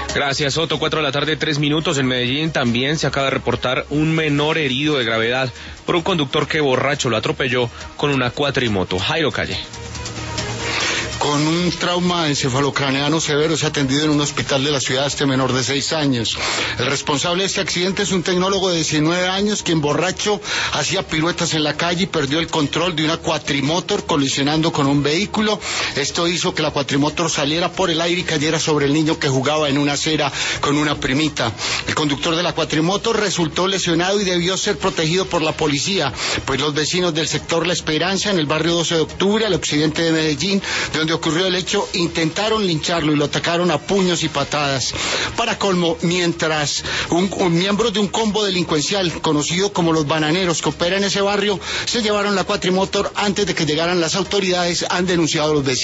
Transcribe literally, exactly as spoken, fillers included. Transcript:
Gracias, Soto. Cuatro de la tarde, tres minutos. En Medellín también se acaba de reportar un menor herido de gravedad por un conductor que borracho lo atropelló con una cuatrimoto. Jairo Calle. Con un trauma encefalocraneano severo es atendido en un hospital de la ciudad este menor de seis años. El responsable de este accidente es un tecnólogo de diecinueve años, quien borracho hacía piruetas en la calle y perdió el control de una cuatrimotor colisionando con un vehículo. Esto hizo que la cuatrimotor saliera por el aire y cayera sobre el niño que jugaba en una acera con una primita. El conductor de la cuatrimotor resultó lesionado y debió ser protegido por la policía, pues los vecinos del sector La Esperanza, en el barrio doce de octubre, al occidente de Medellín, de donde ocurrió el hecho, intentaron lincharlo y lo atacaron a puños y patadas. Para colmo, mientras un, un miembro de un combo delincuencial conocido como los bananeros que opera en ese barrio se llevaron la cuatrimotor antes de que llegaran las autoridades, han denunciado a los vecinos.